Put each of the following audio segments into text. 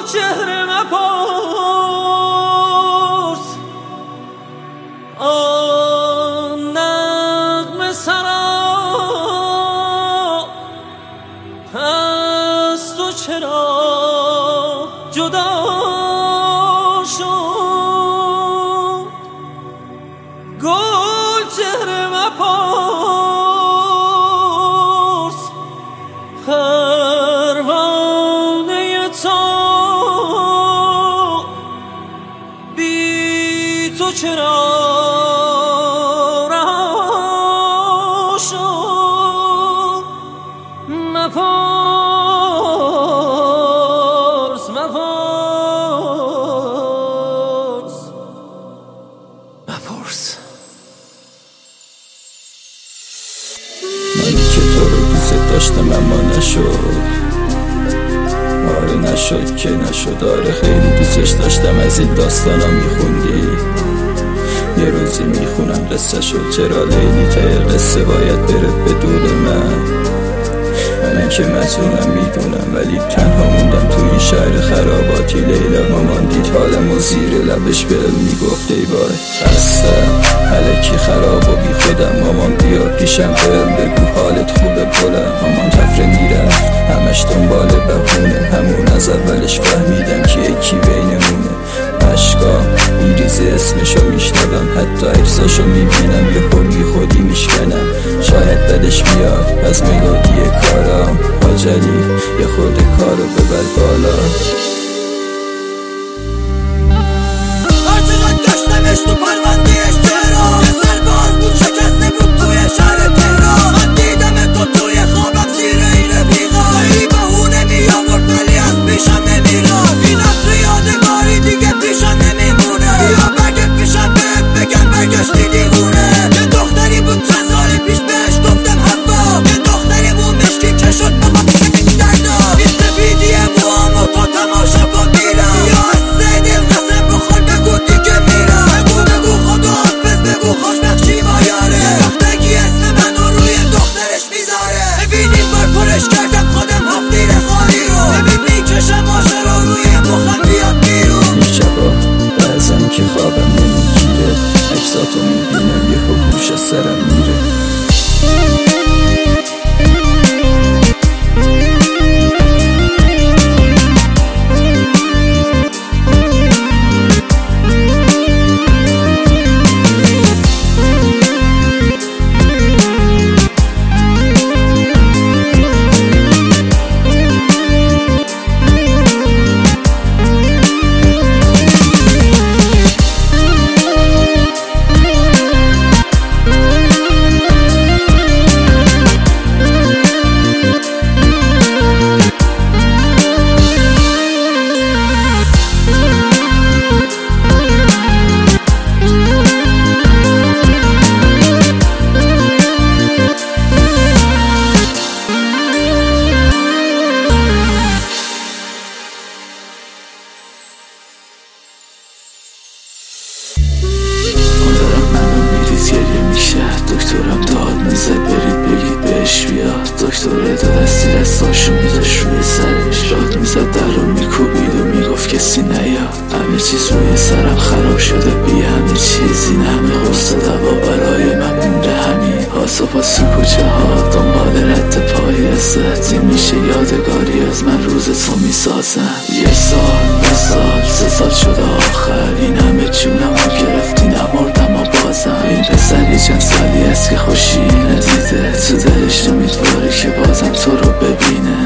چهره مپرس آن نغمه سرا از تو چرا جدا شد گل چهره مپرس پروانه تو بی تو چرا رها شد مپرس مپرس مپرس من که تو رو دوست داشتم اما نشد آره نشد که نشد آره خیلی دوستش داشتم از این داستانا میخوندی یه روزی میخونم قصه شد چرا لیلی ته قصه باید بره بدون من که مجنونم میدونم ولی تنها موندم تو این شهر خراباتی لیلا مامان دید حالم و زیر لبش بهم میگفت ای وای خستم الکی خراب و بی خودم مامان بیا پیشم بهم بگو حالت خوبه بلم مامان تفره میرفت همش دنبال بهونه همون از اولش فهمیدم که یکی بینمونه اشکا میریزه اسمشو میشنوم حتی عکساشو میبینم یه بی خودی میشکنم شاید بدش بیاد از ملودی کارام حاجلی یه خود کارو ببر بالا هرچقدر داشتمش تو پروندهش تهران یه سرباز بود شکسته بود توی شهر تهران من دیدم تو توی خوابم زیر این رفیقا ای بهونه میآورد ولی از پیشم نمیرفت این عطر یادگاری دیگه پیشم نمیمونه بیا برگرد پیشم بهت بگم برگشتی دیوونه یه دختری بود چند سالی پیش بهش گفتم حوا یه دختری بود مشکی که شد بابا این دردا این سفیدی موام و تو تماشا کن میرم یا از سیدل قسم بخور بگو دیگه میرم بگو خدا حافظ بگو خوشبخشی با یاره وقتگی اسم منو روی دخترش میذاره ببینیم بار پرش کردم خودم حفیر خالی رو ببین میکشم آشه رو روی مخم بیاد بیرون این شبا بعضن که خوابم نمیگیره عکساتو میبینم یه هوش از سرم میره دکترم داد میزد برید بگید بهش بیاد دکتر دو دستی دستاشو میذاش روی سرش داد میزد در رو میکوبید و میگفت کسی نیاد همه چیز روی سرم خراب شده بی همه چیز این همه قرص دوا برای من مونده همین پاسو پاس تو کوچه ها دنبال رد پای ازت میشه یادگاری از من روز تو میسازم یه سال 2 سال 3 سال شده آخر این همه جونم رو گرفتی نمردم و بازم این پسری چند سالی است که خوشی ندیده تو دلش امیدواره که بازم تو رو ببینه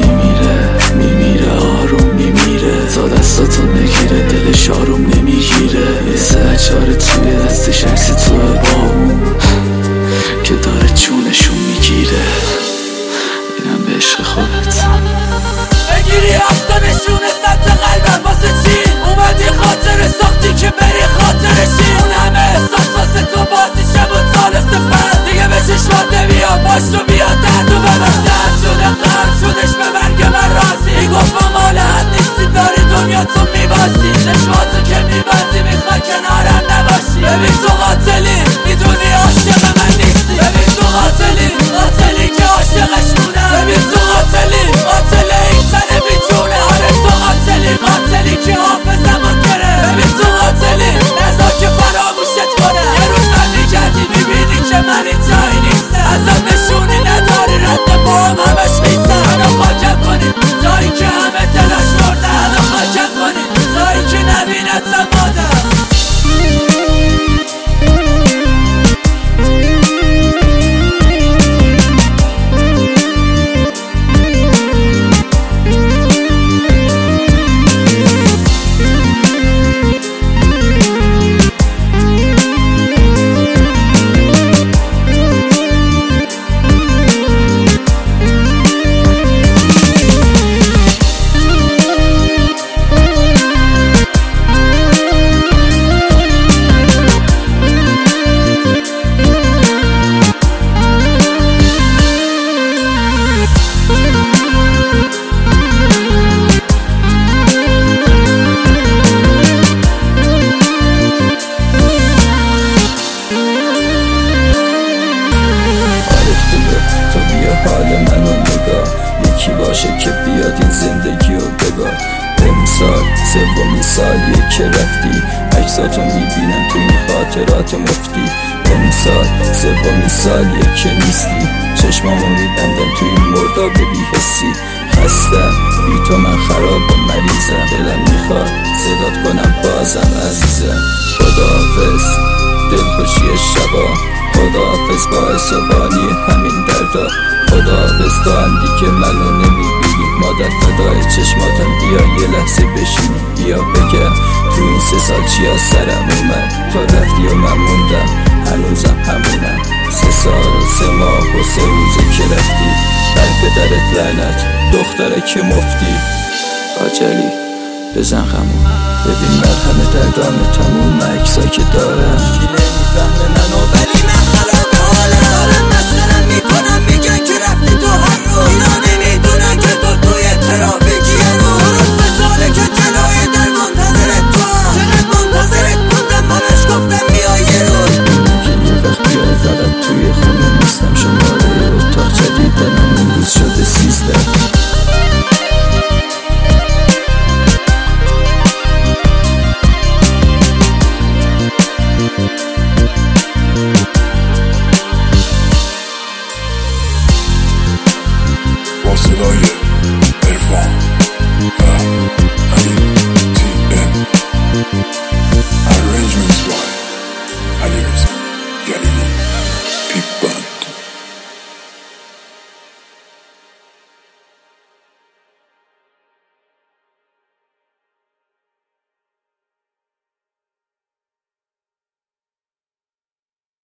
میمیره آروم میمیره تا دستاتو نگیره دلش آروم نمیگیره یه سهچاره توی دستش عکس توه با اون که داره جونشون میگیره اینم به عشق خودت بگیری هفته نشونه سطح قلبم واسه چی اومدی خاطر ساختی که بری خاطرشی اون همه احساس واسه تو بازی شب و سال سفر دیگه به چشمات نمیاد باش رو بیاد درد و ببر درد شده قرد شدش به مرگ من راضی میگفتم مال حد نیستی داری دنیا تو میباسی چشماتو که میبندی میخوای کنارم نباشی ببین تو قاتلی میدونی عاشق من نیستی ببین تو قاتلی که عاشقش مونم ببین تو قاتلی این تن بیچونه آره تو قاتلی یکی باشه که بیاد این زندگی رو بگاد. امسال سومین سالیه که رفتی، عکساتو میبینم تو این خاطرات مفتی. امسال سومین سالیه که نیستی، چشمامو میبندم تو این مرداب بی‌حسی. خستم بی تو من خراب و مریضم، دلم میخواد صدات کنم بازم عزیزم. خداحافظ دلخوشی شبا، خداحافظ باعث و بانی همین دردا. خداحافظ تا هم دیگه منو نمیبینی، مادر فدای چشماتم بیا یه لحظه بشینی. بیا بگم تو این 3 سال چی از سرم اومد، تو رفتی و من موندم هنوزم همونم. 3 سال و 3 ماه و 3 روزه که رفتی، بر پدرت لعنت دختره که مفتی. آجلی بزن خمون ببین مرهم دردام تموم، عکسا که دارم کی نمیفهمه منو ولی من خراب حالم. دارم مسخرم میکنم میگن که رفتی تو هر روز، اینا نمیدونن که تو توی ترافیکی هنوز. درست 3 ساله که جلوی در منتظرت تو هم، چقدر منتظرت موندم همش گفتم بیا یه روز. که یه وقت بیای فقط توی خونه نیستم، شماره اتاق جدیدنم اون روز شده 13. صدای